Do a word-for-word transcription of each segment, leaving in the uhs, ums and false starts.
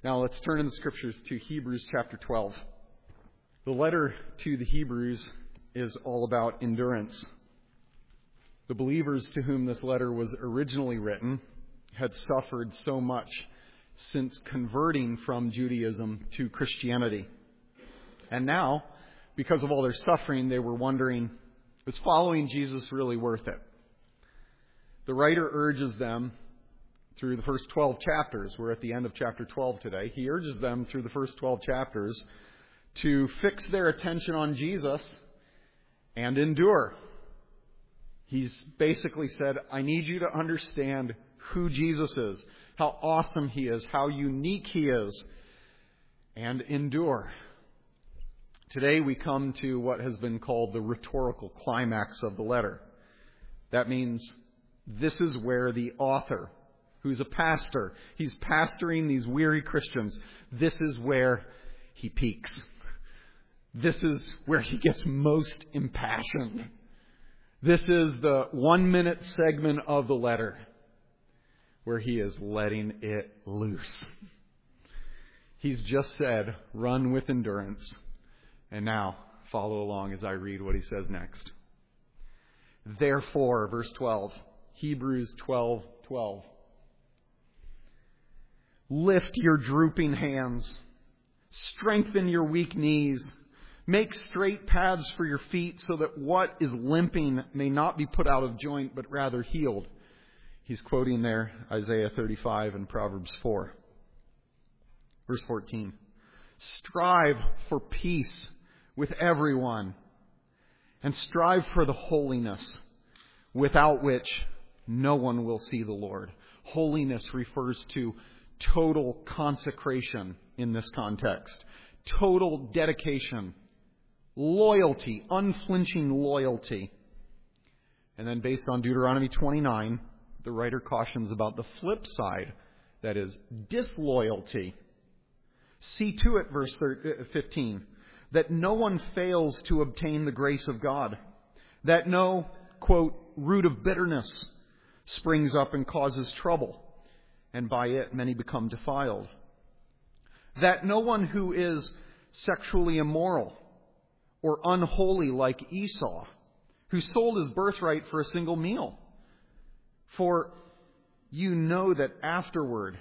Now let's turn in the scriptures to Hebrews chapter twelve. The letter to the Hebrews is all about endurance. The believers to whom this letter was originally written had suffered so much since converting from Judaism to Christianity. And now, because of all their suffering, they were wondering, is following Jesus really worth it? The writer urges them through the first twelve chapters. We're at the end of chapter twelve today. He urges them through the first twelve chapters to fix their attention on Jesus and endure. He's basically said, I need you to understand who Jesus is, how awesome He is, how unique He is, and endure. Today we come to what has been called the rhetorical climax of the letter. That means this is where the author, who's a pastor, he's pastoring these weary Christians, this is where he peaks. This is where he gets most impassioned. This is the one-minute segment of the letter where he is letting it loose. He's just said, run with endurance. And now, follow along as I read what he says next. Therefore, verse twelve, Hebrews twelve twelve. Lift your drooping hands. Strengthen your weak knees. Make straight paths for your feet so that what is limping may not be put out of joint, but rather healed. He's quoting there Isaiah thirty-five and Proverbs four. Verse fourteen. Strive for peace with everyone and strive for the holiness without which no one will see the Lord. Holiness refers to total consecration in this context. Total dedication. Loyalty. Unflinching loyalty. And then based on Deuteronomy twenty-nine, the writer cautions about the flip side. That is, disloyalty. See to it, verse fifteen, that no one fails to obtain the grace of God. That no, quote, root of bitterness springs up and causes trouble, and by it many become defiled. That no one who is sexually immoral or unholy like Esau, who sold his birthright for a single meal. For you know that afterward,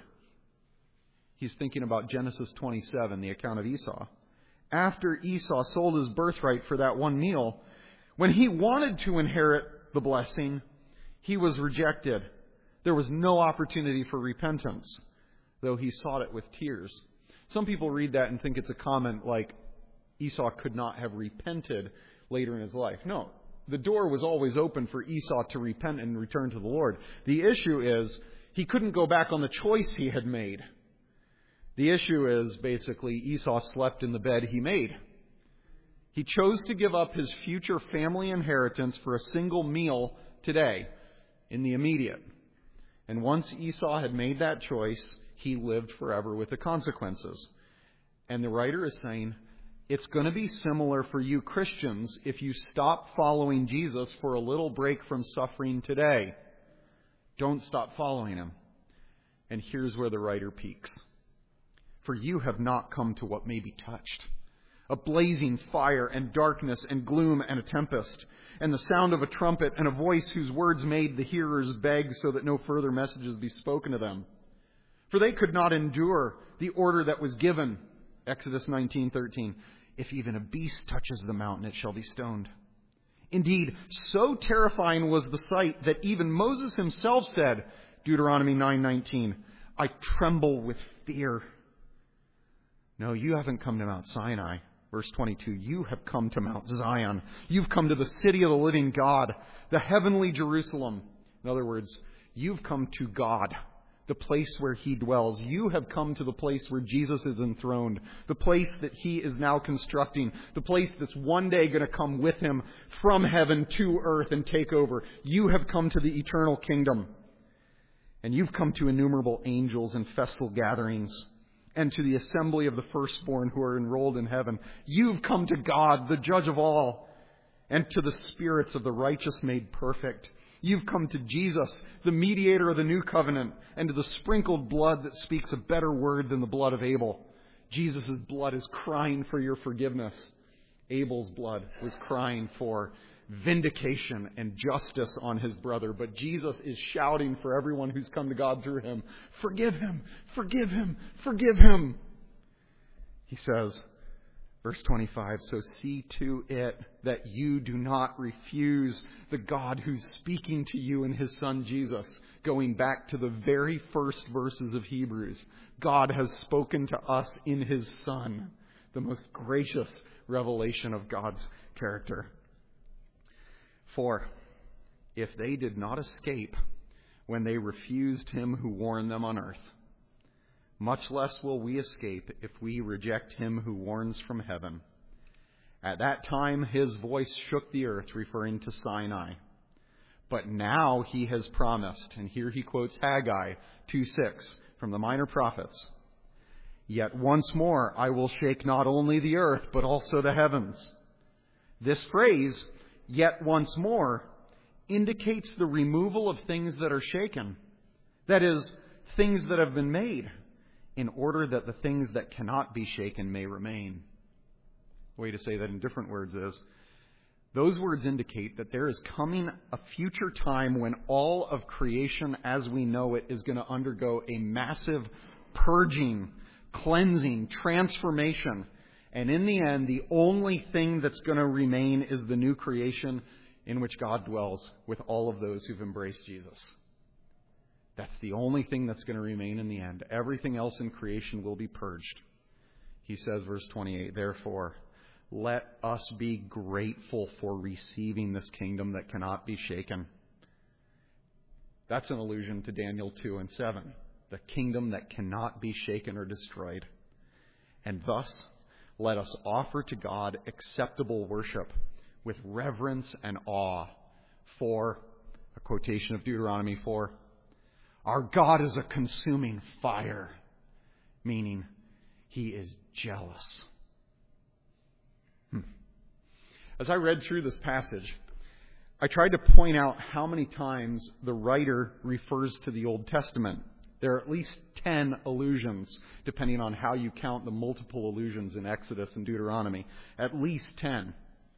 he's thinking about Genesis twenty-seven, the account of Esau. After Esau sold his birthright for that one meal, when he wanted to inherit the blessing, he was rejected. There was no opportunity for repentance, though he sought it with tears. Some people read that and think it's a comment like Esau could not have repented later in his life. No, the door was always open for Esau to repent and return to the Lord. The issue is he couldn't go back on the choice he had made. The issue is basically Esau slept in the bed he made. He chose to give up his future family inheritance for a single meal today in the immediate. And once Esau had made that choice, he lived forever with the consequences. And the writer is saying, it's going to be similar for you Christians if you stop following Jesus for a little break from suffering today. Don't stop following Him. And here's where the writer peaks. For you have not come to what may be touched. A blazing fire and darkness and gloom and a tempest, and the sound of a trumpet and a voice whose words made the hearers beg so that no further messages be spoken to them. For they could not endure the order that was given. Exodus nineteen thirteen. If even a beast touches the mountain, it shall be stoned. Indeed, so terrifying was the sight that even Moses himself said, Deuteronomy nine nineteen, I tremble with fear. No, you haven't come to Mount Sinai. Verse twenty-two, you have come to Mount Zion. You've come to the city of the living God, the heavenly Jerusalem. In other words, you've come to God, the place where He dwells. You have come to the place where Jesus is enthroned, the place that He is now constructing, the place that's one day going to come with Him from heaven to earth and take over. You have come to the eternal kingdom. And you've come to innumerable angels and festal gatherings, and to the assembly of the firstborn who are enrolled in heaven. You've come to God, the judge of all, and to the spirits of the righteous made perfect. You've come to Jesus, the mediator of the new covenant, and to the sprinkled blood that speaks a better word than the blood of Abel. Jesus' blood is crying for your forgiveness. Abel's blood was crying for vindication and justice on his brother. But Jesus is shouting for everyone who's come to God through him, forgive him, forgive him, forgive him. He says, verse twenty-five, so see to it that you do not refuse the God who's speaking to you in his Son Jesus. Going back to the very first verses of Hebrews, God has spoken to us in his Son, the most gracious revelation of God's character. For if they did not escape when they refused him who warned them on earth, much less will we escape if we reject him who warns from heaven. At that time his voice shook the earth, referring to Sinai. But now he has promised, and here he quotes Haggai two six from the Minor Prophets, yet once more I will shake not only the earth, but also the heavens. This phrase, yet once more, indicates the removal of things that are shaken. That is, things that have been made, in order that the things that cannot be shaken may remain. A way to say that in different words is, those words indicate that there is coming a future time when all of creation as we know it is going to undergo a massive purging, cleansing, transformation. And in the end, the only thing that's going to remain is the new creation in which God dwells with all of those who've embraced Jesus. That's the only thing that's going to remain in the end. Everything else in creation will be purged. He says, verse twenty-eight, therefore, let us be grateful for receiving this kingdom that cannot be shaken. That's an allusion to Daniel two and seven, the kingdom that cannot be shaken or destroyed. And thus, let us offer to God acceptable worship with reverence and awe. For, a quotation of Deuteronomy four, our God is a consuming fire, meaning he is jealous. Hmm. As I read through this passage, I tried to point out how many times the writer refers to the Old Testament. There are at least ten allusions, depending on how you count the multiple allusions in Exodus and Deuteronomy. At least ten.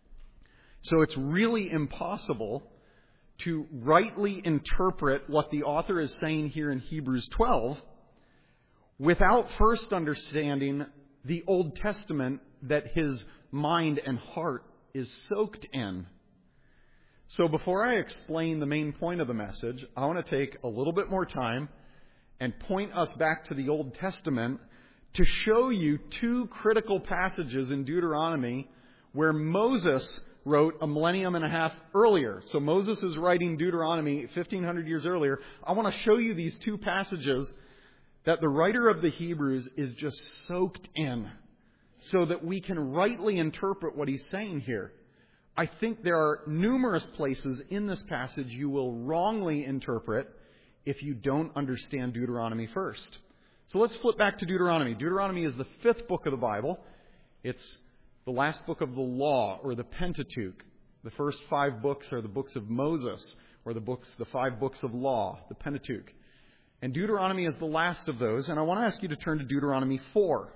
So it's really impossible to rightly interpret what the author is saying here in Hebrews twelve without first understanding the Old Testament that his mind and heart is soaked in. So before I explain the main point of the message, I want to take a little bit more time and point us back to the Old Testament to show you two critical passages in Deuteronomy where Moses wrote a millennium and a half earlier. So Moses is writing Deuteronomy fifteen hundred years earlier. I want to show you these two passages that the writer of the Hebrews is just soaked in so that we can rightly interpret what he's saying here. I think there are numerous places in this passage you will wrongly interpret if you don't understand Deuteronomy first. So let's flip back to Deuteronomy. Deuteronomy is the fifth book of the Bible. It's the last book of the law, or the Pentateuch. The first five books are the books of Moses, or the books, the five books of law, the Pentateuch. And Deuteronomy is the last of those, and I want to ask you to turn to Deuteronomy four.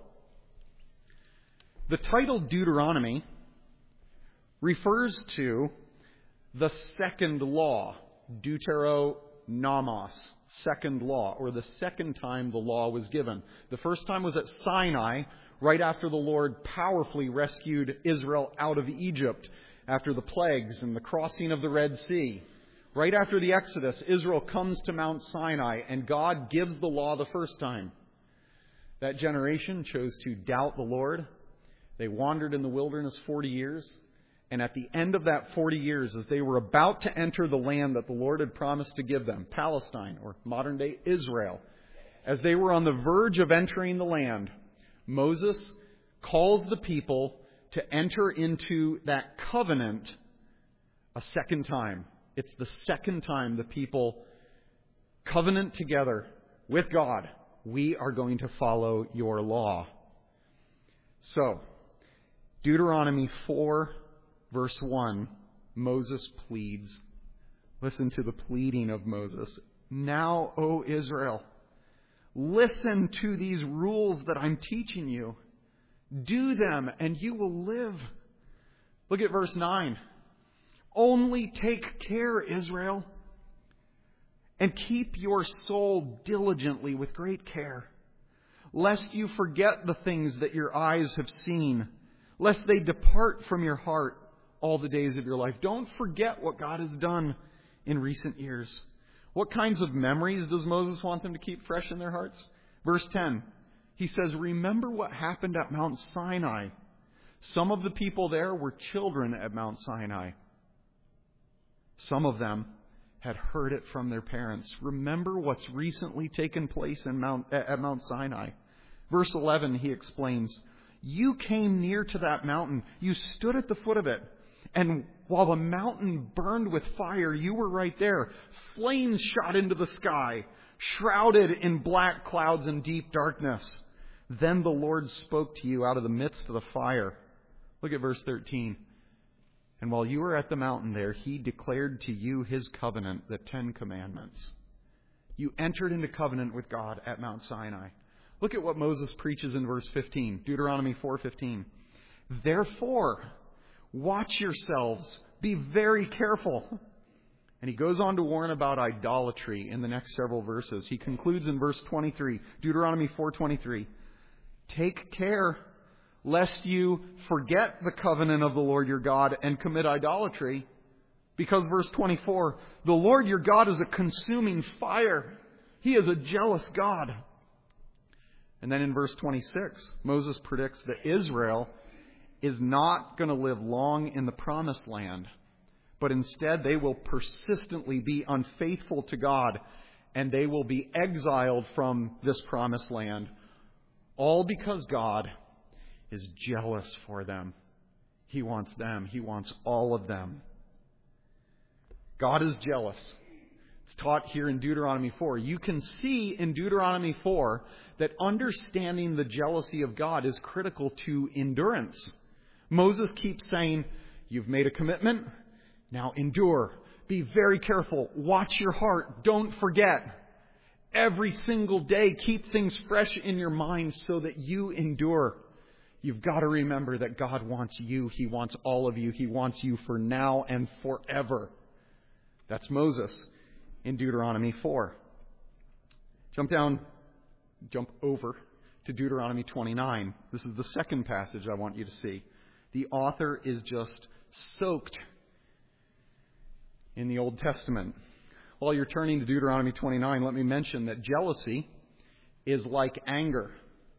The title Deuteronomy refers to the second law, Deuteronomos, second law, or the second time the law was given. The first time was at Sinai, right after the Lord powerfully rescued Israel out of Egypt after the plagues and the crossing of the Red Sea. Right after the Exodus, Israel comes to Mount Sinai and God gives the law the first time. That generation chose to doubt the Lord. They wandered in the wilderness forty years. And at the end of that forty years, as they were about to enter the land that the Lord had promised to give them, Palestine, or modern-day Israel, as they were on the verge of entering the land, Moses calls the people to enter into that covenant a second time. It's the second time the people covenant together with God. We are going to follow your law. So, Deuteronomy four, verse one, Moses pleads Listen to the pleading of Moses. Now, O Israel, listen to these rules that I'm teaching you. Do them and you will live. Look at verse nine. Only take care, Israel, and keep your soul diligently with great care, lest you forget the things that your eyes have seen, lest they depart from your heart all the days of your life. Don't forget what God has done in recent years. What kinds of memories does Moses want them to keep fresh in their hearts? Verse ten, he says, remember what happened at Mount Sinai. Some of the people there were children at Mount Sinai. Some of them had heard it from their parents. Remember what's recently taken place in Mount, at Mount Sinai. Verse eleven, he explains, you came near to that mountain. You stood at the foot of it. And while the mountain burned with fire, you were right there. Flames shot into the sky, shrouded in black clouds and deep darkness. Then the Lord spoke to you out of the midst of the fire. Look at verse thirteen. And while you were at the mountain there, he declared to you his covenant, the Ten Commandments. You entered into covenant with God at Mount Sinai. Look at what Moses preaches in verse fifteen, Deuteronomy four fifteen. Therefore, watch yourselves, be very careful. And he goes on to warn about idolatry in the next several verses. He concludes in verse twenty-three, Deuteronomy four twenty-three. Take care lest you forget the covenant of the Lord your God and commit idolatry. Because verse twenty-four, the Lord your God is a consuming fire. He is a jealous God. And then in verse twenty-six, Moses predicts that Israel is not going to live long in the promised land, but instead they will persistently be unfaithful to God, and they will be exiled from this promised land, all because God is jealous for them. He wants them. He wants all of them. God is jealous. It's taught here in Deuteronomy four. You can see in Deuteronomy four that understanding the jealousy of God is critical to endurance. Moses keeps saying, you've made a commitment, now endure. Be very careful. Watch your heart. Don't forget. Every single day, keep things fresh in your mind so that you endure. You've got to remember that God wants you. He wants all of you. He wants you for now and forever. That's Moses in Deuteronomy four. Jump down, jump over to Deuteronomy twenty-nine. This is the second passage I want you to see. The author is just soaked in the Old Testament. While you're turning to Deuteronomy twenty-nine, let me mention that jealousy is like anger.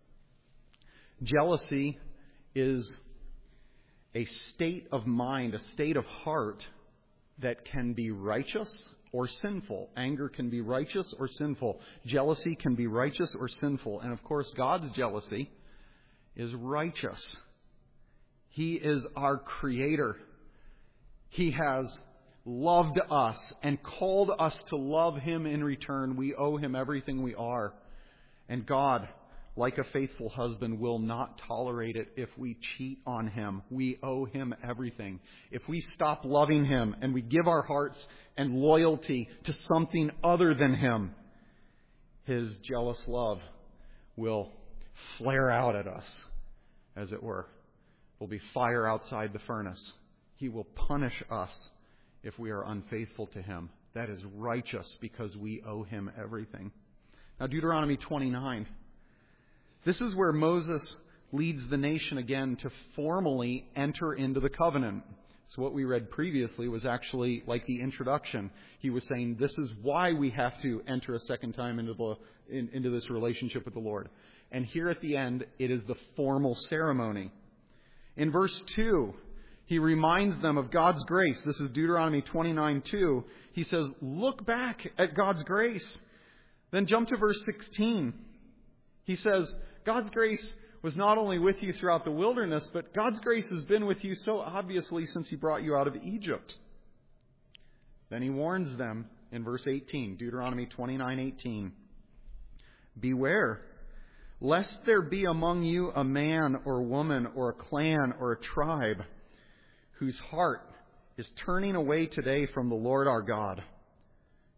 Jealousy is a state of mind, a state of heart that can be righteous or sinful. Anger can be righteous or sinful. Jealousy can be righteous or sinful. And of course, God's jealousy is righteous. He is our Creator. He has loved us and called us to love Him in return. We owe Him everything we are. And God, like a faithful husband, will not tolerate it if we cheat on Him. We owe Him everything. If we stop loving Him and we give our hearts and loyalty to something other than Him, His jealous love will flare out at us, as it were. Will be fire outside the furnace. He will punish us if we are unfaithful to Him. That is righteous because we owe Him everything. Now, Deuteronomy twenty-nine. This is where Moses leads the nation again to formally enter into the covenant. So what we read previously was actually like the introduction. He was saying this is why we have to enter a second time into the in, into this relationship with the Lord. And here at the end, it is the formal ceremony. In verse two, he reminds them of God's grace. This is Deuteronomy twenty-nine two. He says, look back at God's grace. Then jump to verse sixteen. He says, God's grace was not only with you throughout the wilderness, but God's grace has been with you so obviously since He brought you out of Egypt. Then he warns them in verse eighteen, Deuteronomy twenty-nine eighteen. Beware, lest there be among you a man or woman or a clan or a tribe whose heart is turning away today from the Lord our God,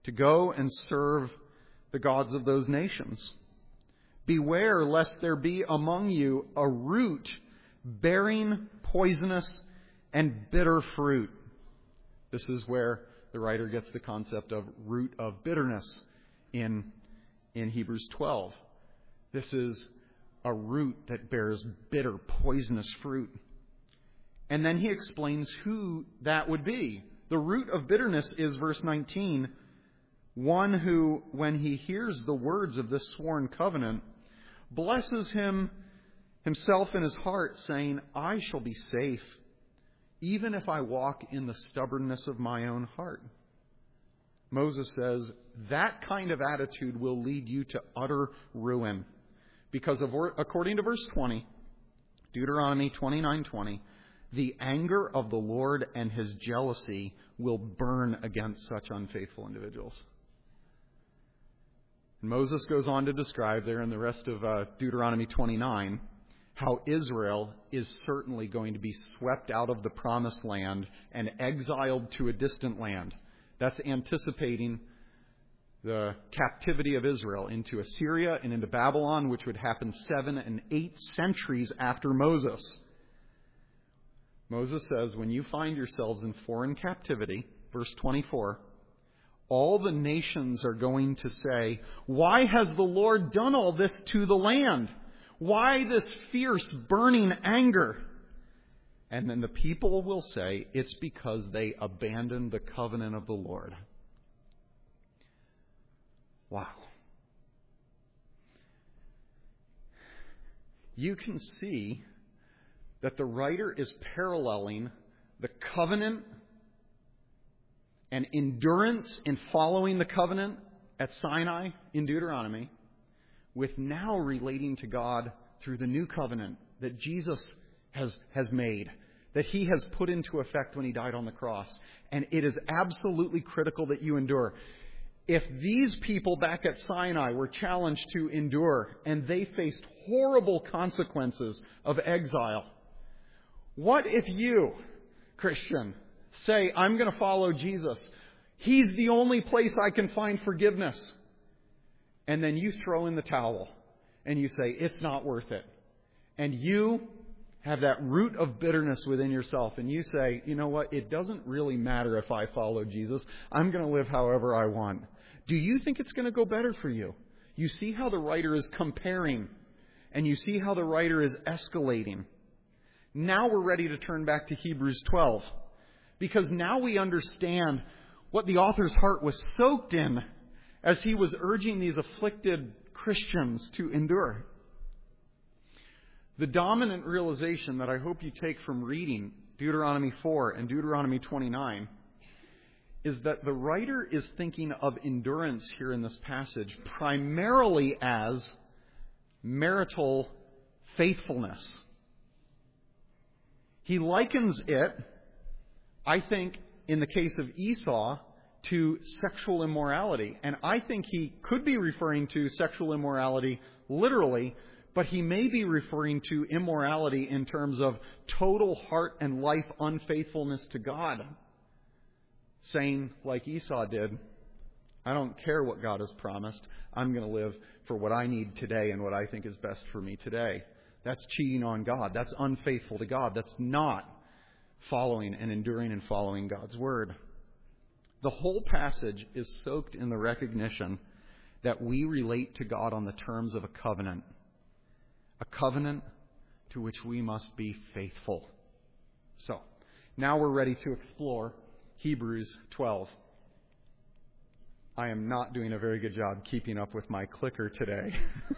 to go and serve the gods of those nations. Beware lest there be among you a root bearing poisonous and bitter fruit. This is where the writer gets the concept of root of bitterness in, in Hebrews twelve. This is a root that bears bitter, poisonous fruit. And then he explains who that would be. The root of bitterness is, verse nineteen, one who, when he hears the words of this sworn covenant, blesses him himself in his heart, saying, I shall be safe, even if I walk in the stubbornness of my own heart. Moses says that kind of attitude will lead you to utter ruin. Because of, according to verse twenty, Deuteronomy twenty-nine twenty, the anger of the Lord and his jealousy will burn against such unfaithful individuals. And Moses goes on to describe there in the rest of uh, Deuteronomy twenty-nine how Israel is certainly going to be swept out of the promised land and exiled to a distant land. That's anticipating the captivity of Israel into Assyria and into Babylon, which would happen seven and eight centuries after Moses. Moses says, when you find yourselves in foreign captivity, verse twenty-four, all the nations are going to say, why has the Lord done all this to the land? Why this fierce, burning anger? And then the people will say, it's because they abandoned the covenant of the Lord. Wow. You can see that the writer is paralleling the covenant and endurance in following the covenant at Sinai in Deuteronomy with now relating to God through the new covenant that Jesus has, has made, that he has put into effect when he died on the cross. And it is absolutely critical that you endure. If these people back at Sinai were challenged to endure and they faced horrible consequences of exile, what if you, Christian, say, I'm going to follow Jesus. He's the only place I can find forgiveness. And then you throw in the towel and you say, it's not worth it. And you have that root of bitterness within yourself and you say, you know what, it doesn't really matter if I follow Jesus. I'm going to live however I want. Do you think it's going to go better for you? You see how the writer is comparing and you see how the writer is escalating. Now we're ready to turn back to Hebrews twelve because now we understand what the author's heart was soaked in as he was urging these afflicted Christians to endure. The dominant realization that I hope you take from reading Deuteronomy four and Deuteronomy twenty-nine is that the writer is thinking of endurance here in this passage primarily as marital faithfulness. He likens it, I think, in the case of Esau, to sexual immorality. And I think he could be referring to sexual immorality literally, but he may be referring to immorality in terms of total heart and life unfaithfulness to God. Saying, like Esau did, I don't care what God has promised. I'm going to live for what I need today and what I think is best for me today. That's cheating on God. That's unfaithful to God. That's not following and enduring and following God's word. The whole passage is soaked in the recognition that we relate to God on the terms of a covenant. A covenant to which we must be faithful. So, now we're ready to explore Hebrews twelve. I am not doing a very good job keeping up with my clicker today.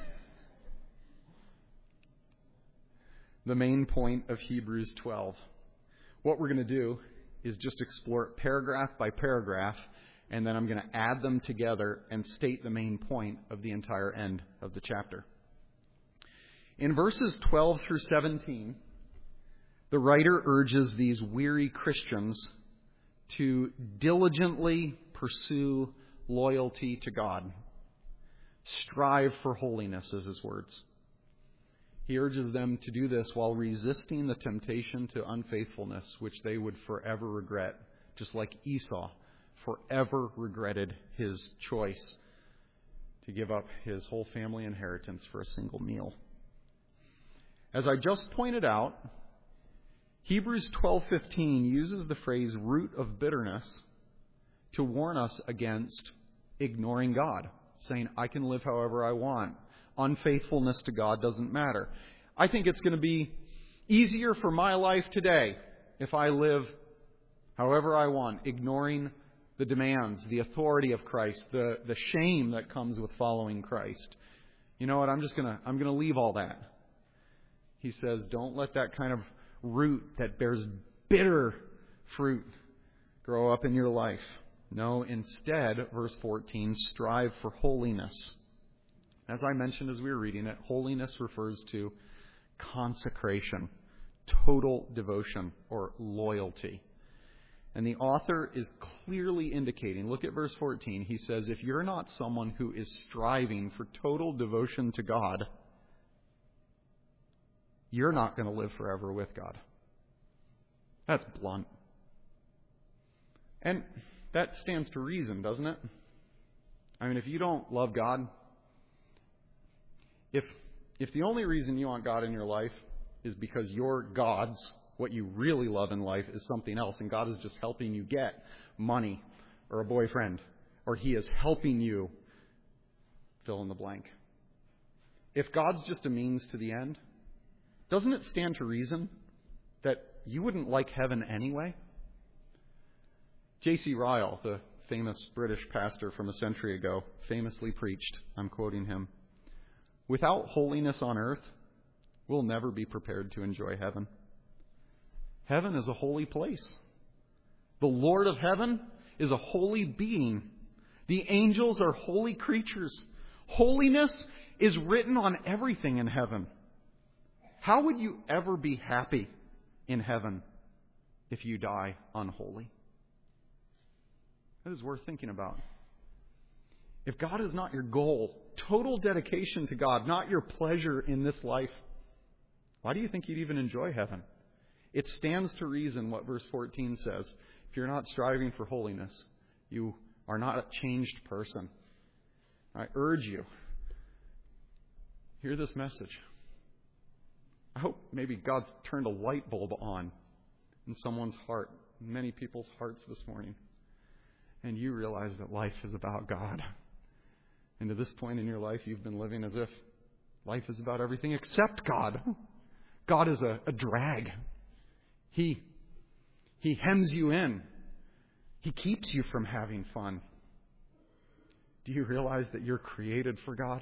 The main point of Hebrews twelve. What we're going to do is just explore it paragraph by paragraph, and then I'm going to add them together and state the main point of the entire end of the chapter. In verses twelve through seventeen, the writer urges these weary Christians to diligently pursue loyalty to God. Strive for holiness, is his words. He urges them to do this while resisting the temptation to unfaithfulness, which they would forever regret, just like Esau forever regretted his choice to give up his whole family inheritance for a single meal. As I just pointed out, Hebrews twelve fifteen uses the phrase root of bitterness to warn us against ignoring God, saying, I can live however I want. Unfaithfulness to God doesn't matter. I think it's going to be easier for my life today if I live however I want, ignoring the demands, the authority of Christ, the, the shame that comes with following Christ. You know what? I'm just going to, I'm going to leave all that. He says, don't let that kind of root that bears bitter fruit grow up in your life. No, instead, verse fourteen, strive for holiness. As I mentioned as we were reading it, holiness refers to consecration, total devotion, or loyalty. And the author is clearly indicating, look at verse fourteen, he says, if you're not someone who is striving for total devotion to God, you're not going to live forever with God. That's blunt. And that stands to reason, doesn't it? I mean, if you don't love God, if if the only reason you want God in your life is because your God's, what you really love in life, is something else, and God is just helping you get money or a boyfriend, or He is helping you fill in the blank. If God's just a means to the end, doesn't it stand to reason that you wouldn't like heaven anyway? J C Ryle, the famous British pastor from a century ago, famously preached, I'm quoting him, without holiness on earth, we'll never be prepared to enjoy heaven. Heaven is a holy place. The Lord of heaven is a holy being. The angels are holy creatures. Holiness is written on everything in heaven. How would you ever be happy in heaven if you die unholy? That is worth thinking about. If God is not your goal, total dedication to God, not your pleasure in this life, why do you think you'd even enjoy heaven? It stands to reason what verse fourteen says. If you're not striving for holiness, you are not a changed person. I urge you, hear this message. I hope maybe God's turned a light bulb on in someone's heart, many people's hearts this morning. And you realize that life is about God. And to this point in your life, you've been living as if life is about everything except God. God is a, a drag. He, he hems you in. He keeps you from having fun. Do you realize that you're created for God?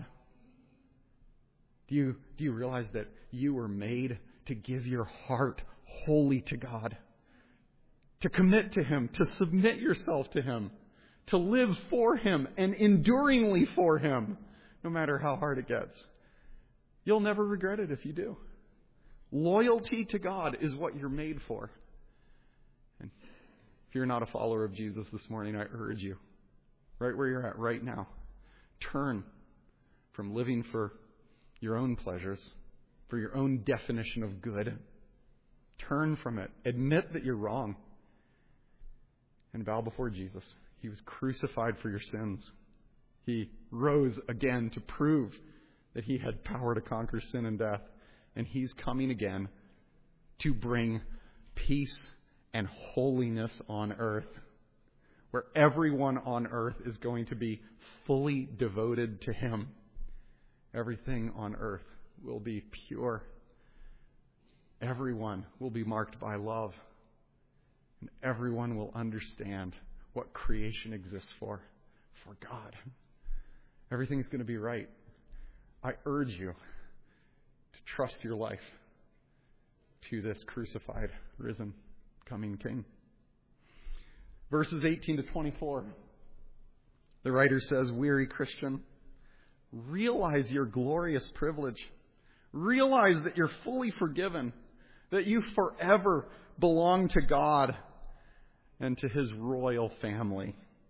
Do you, do you realize that you were made to give your heart wholly to God? To commit to Him, to submit yourself to Him, to live for Him and enduringly for Him, no matter how hard it gets. You'll never regret it if you do. Loyalty to God is what you're made for. And if you're not a follower of Jesus this morning, I urge you, right where you're at right now, turn from living for your own pleasures, for your own definition of good. Turn from it. Admit that you're wrong. And bow before Jesus. He was crucified for your sins. He rose again to prove that He had power to conquer sin and death. And He's coming again to bring peace and holiness on earth, where everyone on earth is going to be fully devoted to Him. Everything on earth will be pure. Everyone will be marked by love. And everyone will understand what creation exists for, for God. Everything's going to be right. I urge you to trust your life to this crucified, risen, coming King. Verses eighteen to twenty-four. The writer says, weary Christian, realize your glorious privilege. Realize that you're fully forgiven, that you forever belong to God and to His royal family.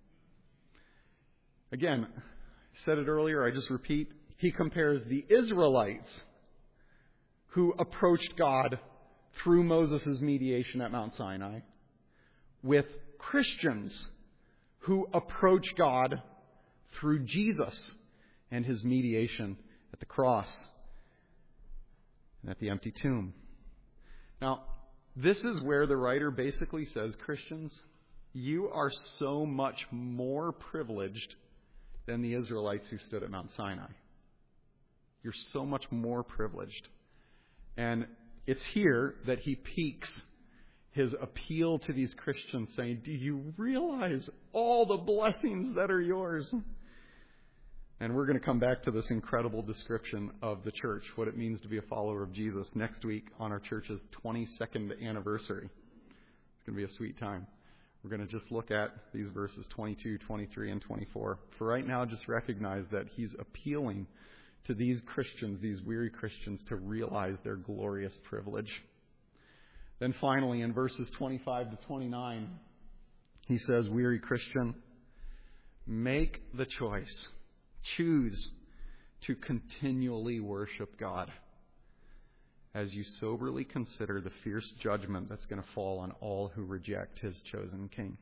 Again, I said it earlier, I just repeat, he compares the Israelites who approached God through Moses' mediation at Mount Sinai with Christians who approach God through Jesus and his mediation at the cross and at the empty tomb. Now, this is where the writer basically says, Christians, you are so much more privileged than the Israelites who stood at Mount Sinai. You're so much more privileged. And it's here that he peaks his appeal to these Christians, saying, do you realize all the blessings that are yours? And we're going to come back to this incredible description of the church, what it means to be a follower of Jesus, next week on our church's twenty-second anniversary. It's going to be a sweet time. We're going to just look at these verses twenty-two, twenty-three, and twenty-four. For right now, just recognize that he's appealing to these Christians, these weary Christians, to realize their glorious privilege. Then finally, in verses twenty-five to twenty-nine, he says, weary Christian, make the choice. Choose to continually worship God as you soberly consider the fierce judgment that's going to fall on all who reject his chosen king.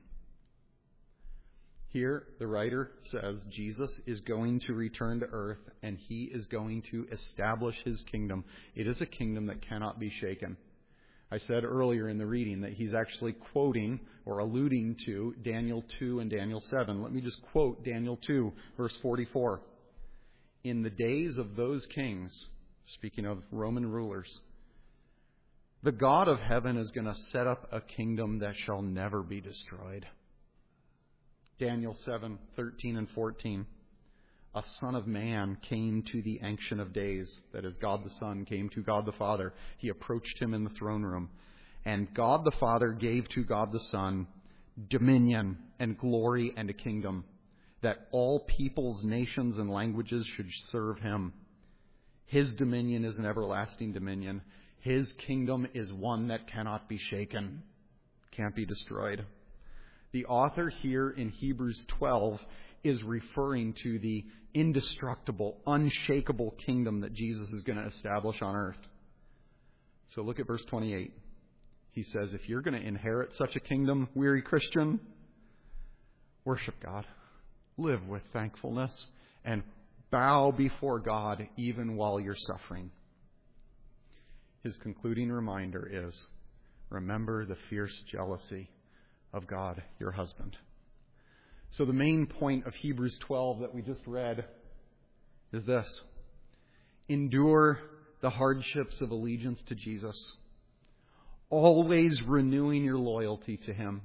Here, the writer says Jesus is going to return to earth and he is going to establish his kingdom. It is a kingdom that cannot be shaken. I said earlier in the reading that he's actually quoting or alluding to Daniel two and Daniel seven. Let me just quote Daniel two, verse forty-four. In the days of those kings, speaking of Roman rulers, the God of heaven is going to set up a kingdom that shall never be destroyed. Daniel seven, thirteen and fourteen. A son of man came to the Ancient of Days. That is, God the Son came to God the Father. He approached him in the throne room. And God the Father gave to God the Son dominion and glory and a kingdom, that all peoples, nations, and languages should serve him. His dominion is an everlasting dominion. His kingdom is one that cannot be shaken, can't be destroyed. The author here in Hebrews twelve is referring to the indestructible, unshakable kingdom that Jesus is going to establish on earth. So look at verse twenty-eight. He says, if you're going to inherit such a kingdom, weary Christian, worship God, live with thankfulness, and bow before God even while you're suffering. His concluding reminder is, remember the fierce jealousy of God, your husband. So the main point of Hebrews twelve that we just read is this. Endure the hardships of allegiance to Jesus, always renewing your loyalty to him,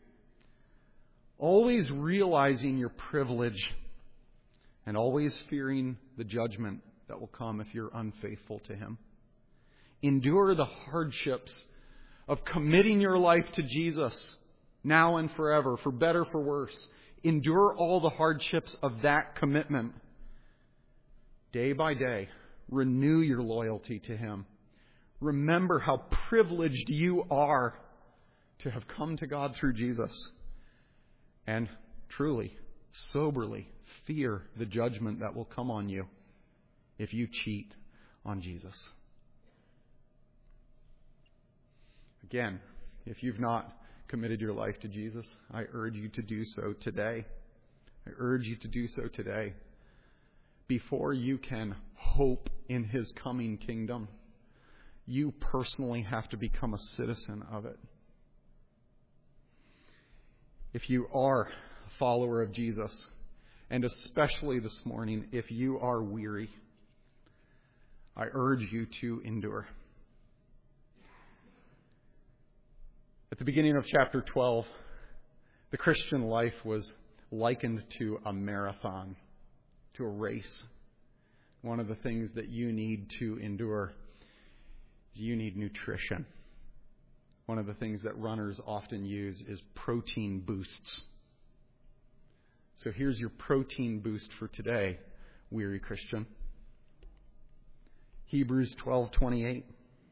always realizing your privilege, and always fearing the judgment that will come if you're unfaithful to him. Endure the hardships of committing your life to Jesus now and forever, for better, for worse. Endure all the hardships of that commitment. Day by day, renew your loyalty to him. Remember how privileged you are to have come to God through Jesus. And truly, soberly, fear the judgment that will come on you if you cheat on Jesus. Again, if you've not committed your life to Jesus, I urge you to do so today. I urge you to do so today. Before you can hope in his coming kingdom, you personally have to become a citizen of it. If you are a follower of Jesus, and especially this morning, if you are weary, I urge you to endure. At the beginning of chapter twelve, the Christian life was likened to a marathon, to a race. One of the things that you need to endure is you need nutrition. One of the things that runners often use is protein boosts. So here's your protein boost for today, weary Christian. Hebrews twelve twenty-eight.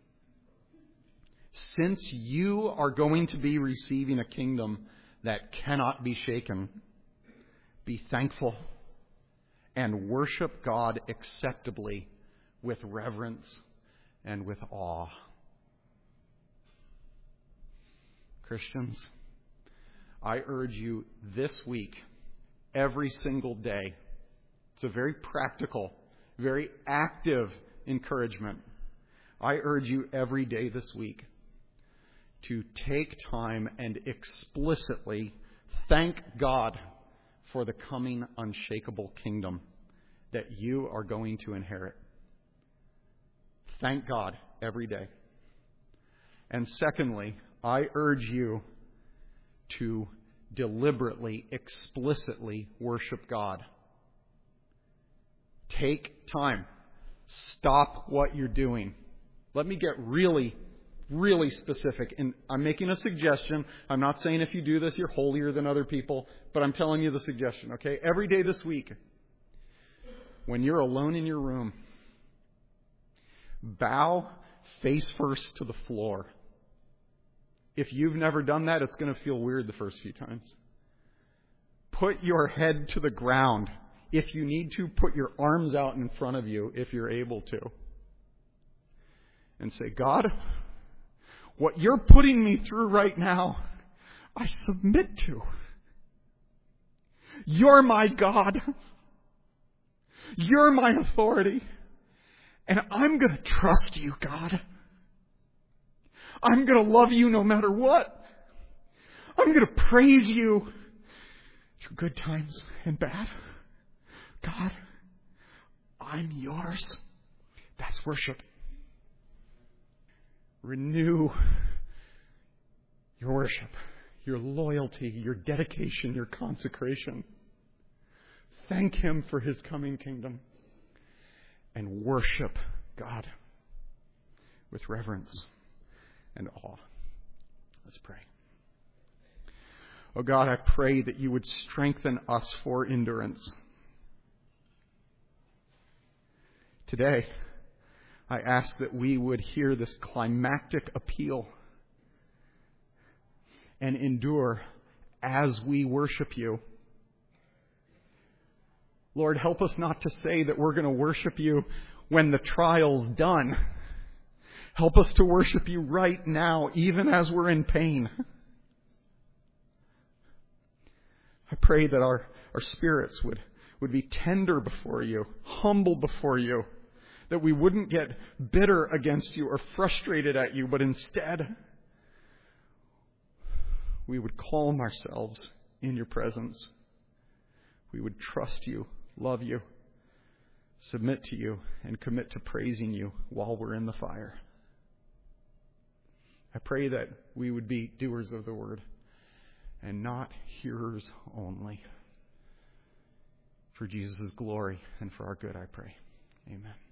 Since you are going to be receiving a kingdom that cannot be shaken, be thankful and worship God acceptably with reverence and with awe. Christians, I urge you this week, every single day. It's a very practical, very active encouragement. I urge you every day this week to take time and explicitly thank God for the coming unshakable kingdom that you are going to inherit. Thank God every day. And secondly, I urge you to deliberately, explicitly worship God. Take time. Stop what you're doing. Let me get really, really specific. And I'm making a suggestion. I'm not saying if you do this, you're holier than other people, but I'm telling you the suggestion, okay? Every day this week, when you're alone in your room, bow face first to the floor. If you've never done that, it's going to feel weird the first few times. Put your head to the ground. If you need to, put your arms out in front of you if you're able to. And say, God, what you're putting me through right now, I submit to. You're my God. You're my authority. And I'm going to trust you, God. I'm going to love you no matter what. I'm going to praise you through good times and bad. God, I'm yours. That's worship. Renew your worship, your loyalty, your dedication, your consecration. Thank Him for His coming kingdom. And worship God with reverence and awe. Let's pray. Oh God, I pray that you would strengthen us for endurance. Today, I ask that we would hear this climactic appeal and endure as we worship you. Lord, help us not to say that we're going to worship you when the trial's done. Help us to worship you right now, even as we're in pain. I pray that our, our spirits would, would be tender before you, humble before you, that we wouldn't get bitter against you or frustrated at you, but instead we would calm ourselves in your presence. We would trust you, love you, submit to you, and commit to praising you while we're in the fire. I pray that we would be doers of the word and not hearers only. For Jesus' glory and for our good, I pray. Amen.